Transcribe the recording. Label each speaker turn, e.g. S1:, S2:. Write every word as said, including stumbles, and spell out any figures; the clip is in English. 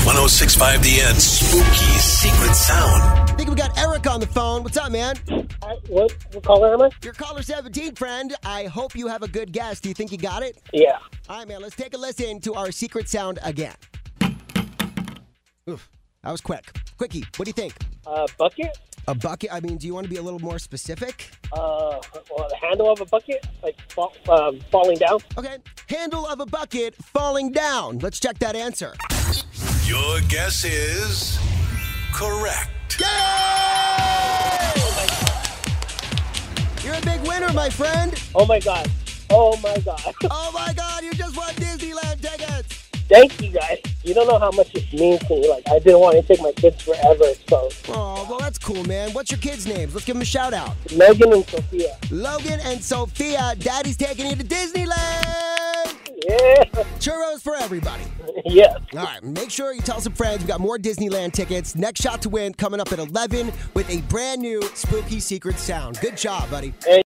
S1: one oh six point five The End Spooky Secret Sound.
S2: I think we got Eric on the phone. What's up, man?
S3: Hi, what, what caller am I?
S2: You're caller seventeen, friend. I hope you have a good guess. Do you think you got it?
S3: Yeah.
S2: All right, man. Let's take a listen to our secret sound again. Oof, that was quick. Quickie, what do you think?
S3: Uh, bucket?
S2: A bucket? I mean, do you want to be a little more specific?
S3: Uh, well, the handle of a bucket? Like fall, um, falling down?
S2: Okay. Handle of a bucket falling down. Let's check that answer.
S1: Your guess is correct.
S2: Yay! You're a big winner, my friend.
S3: Oh, my God. Oh, my God.
S2: Oh, my God. You just won Disneyland tickets.
S3: Thank you, guys. You don't know how much it means to me. Like, I didn't want to take my kids forever, so.
S2: Oh, well, that's cool, man. What's your kids' names? Let's give them a shout out.
S3: Logan and Sophia.
S2: Logan and Sophia. Daddy's taking you to Disneyland.
S3: Yeah.
S2: Churros for everybody.
S3: Yeah.
S2: All right, make sure you tell some friends. We've got more Disneyland tickets. Next shot to win coming up at eleven with a brand new spooky secret sound. Good job, buddy.
S3: Hey.